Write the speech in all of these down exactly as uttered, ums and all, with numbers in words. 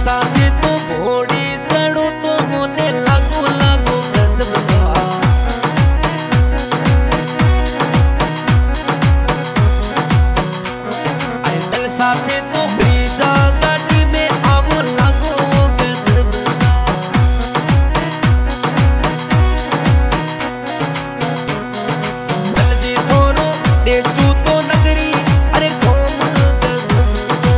साथे तो घोड़ी चढ़ो तो मोने लागू लागू गजब सा। अरे दिल साथे तो ब्रीजा गाड़ी में आवो लागू गजब सा। दिल जी थोरो दे चू तो नगरी अरे घूम गजब सा।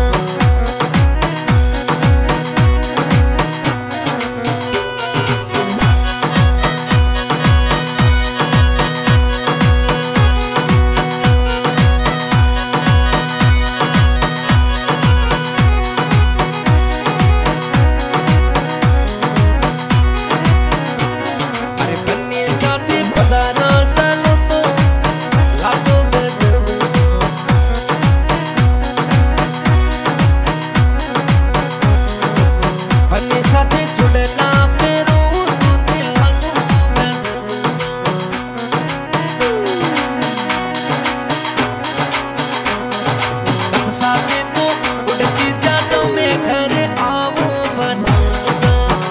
साथे तो उड़ती जानो में घर आवो बनसा।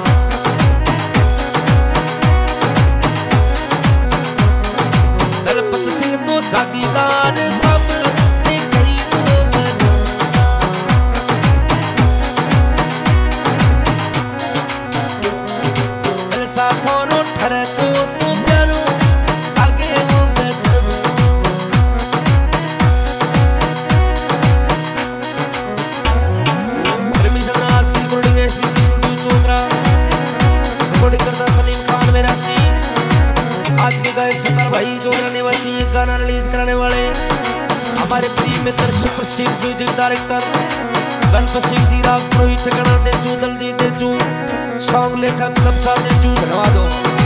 दलपत सिंह तो जागीदार सब ने कही वो बनसा। दिल साथों नो ठहरे तो तू प्यारो आगे वो गजब। करता सलीम खान मेरा सी आज के गायक सत्तार भाई जोड़ा निवासी गाना रिलीज कराने वाले हमारे प्रिय मित्र सुप्रसिद्ध म्यूजिक डायरेक्टर गणपत सिंह धीराज पुरोहित ठिकाना देचू दलजीत देचू सॉन्ग लेखक नक्शा देचू धन्यवाद।